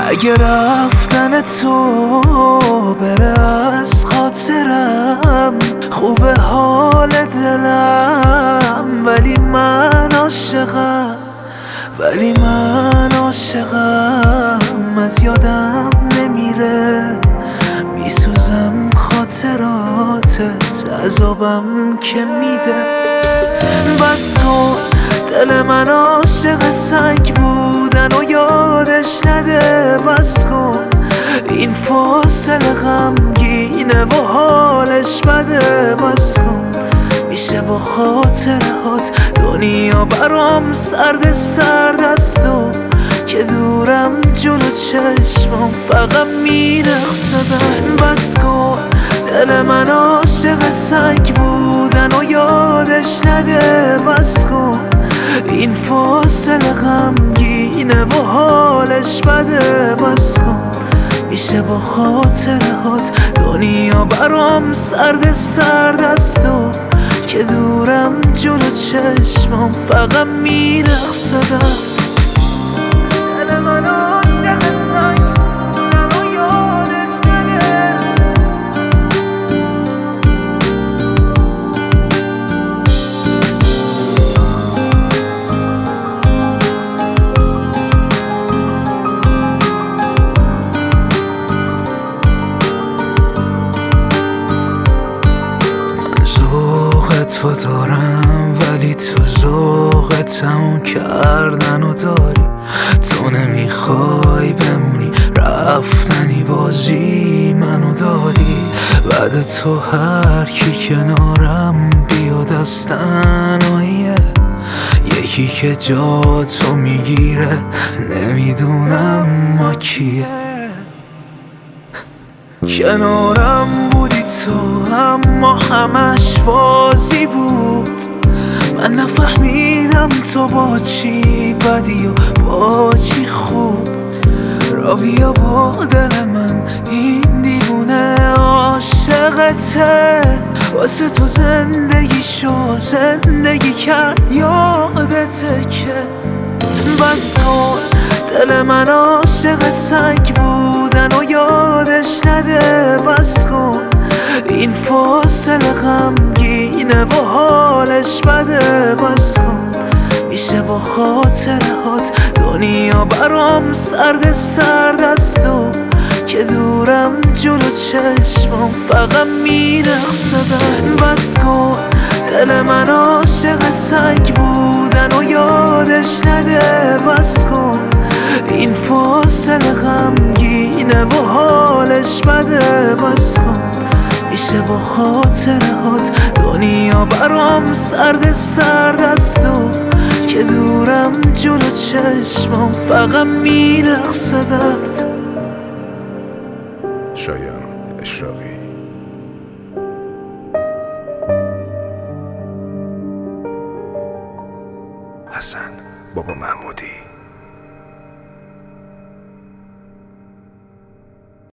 اگه رفتن تو بره از خاطرم، خوبه حال دلم، ولی من عاشقم از یادم نمیره، میسوزم خاطراتت، عذابم که میده. بس کن دل من عاشق سنگ بودن و یادش نده، بس کن این فاصله غمگینه و حالش بده، بس کن میشه با خاطرات دنیا برام سرد است و که دورم جلو چشمم فقط میرقصدم. بس کن دل من عاشق سنگ بودن و یادش نده، بس کن این فاصله غمگینه و حالش بده، بس کن میشه با خاطرات دنیا برام سرد است و که دورم جلو چشمم فقط میرقصدم. دل من عاشق سنگ بودن و یادش نده، تو دارم ولی تو ذوق تموم کردن و داری، تو نمیخوای بمونی، رفتنی بازی منو داری. بعد تو هر کی کنارم بیاد از تنهاییه، یکی که جا تو میگیره نمیدونم ما کیه. کنارم بودی تو اما همش بازی بود، من نفهمیدم تو با چی بدی و با چی خوب. را بیا با دل من این دیوونه عاشقته، واسه تو زندگی کرد یادته که. بس کن دل من عاشق سنگ بودن و یادش نده، بس کن این فاصله غمگینه و حالش بده، بس کن میشه با خاطرات دنیا برام سرد است و که دورم جلو چشمم فقط میرقصدم. بس کن دل من عاشق سنگ بودن و یادش نده، بس کن این فاصله غمگینه و حالش بده، بس کن میشه با خاطرات دنیا برام سرد است و که دورم جلو چشمم فقط میرقصدم. شایان اشراقی. حسن بابا محمودی.